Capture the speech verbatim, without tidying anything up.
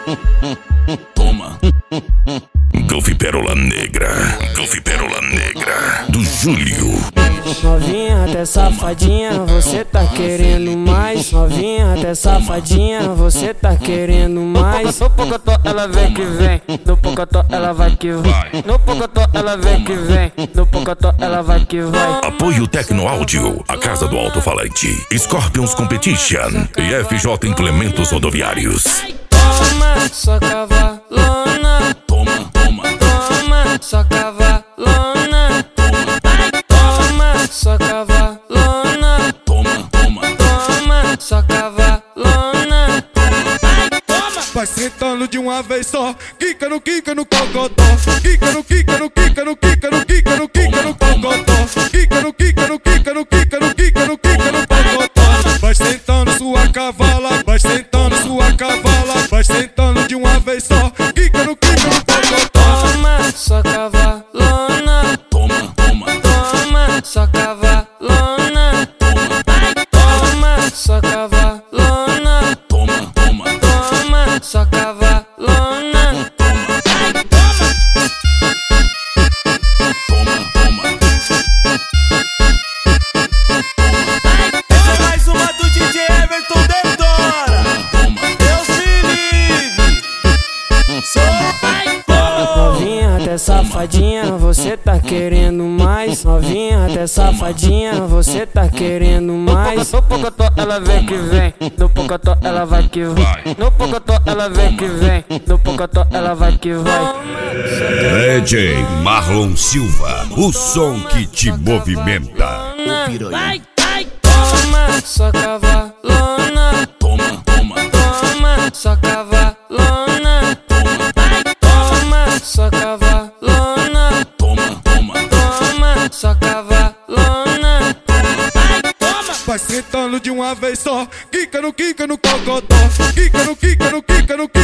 Toma. Golfe Pérola Negra. Golfe Pérola Negra. Do Júlio. Novinha até safadinha, você tá querendo mais. Novinha até safadinha, você tá querendo mais. No pocotó ela vem que vem, no pocotó ela vai que vai. No pocotó ela vem que vem, no pocotó ela vai que vai. Apoio Tecno Áudio, a casa do alto-falante, Scorpions Competition e F J Implementos Rodoviários. Toma, só cavalona. Toma, toma, Toma, só cavalona. Toma, só cavalona. toma, toma. Toma, só cavalona. Vai sentando de uma vez só, quica no quica no cocotó, quica no quica no quica no quica no quica no quica no cocotó, quica no quica no quica no quica no quica no quica no cocotó. Vai sentando sua cavala, vai sentando sua cavala, vai sentando de uma vez só, quica no quica no cocotó. Toma, só cavalona. Toma, toma, Toma, só cavalona. Toma, só cavalona. toma, toma. Toma, só cavalona. Toma, toma. Essa é mais uma do D J Everton Detona. Deus me livre. Sou Novinha até safadinha, você tá querendo mais. Novinha até safadinha, você tá querendo mais. No pocotó ela vem que vem, no pocotó ela vai que vai. No pocotó ela vem que vem, no pocotó ela vai que vai. D J Marlon Silva, o som que te movimenta. Vai, vai, toma, só cavalona. Toma, toma, Toma, só cavalona. Toma, só cavalona. toma, toma. Toma, só cavalona. Vai sentando de uma vez só, quica no quica no cocotó, quica no quica no quica no quica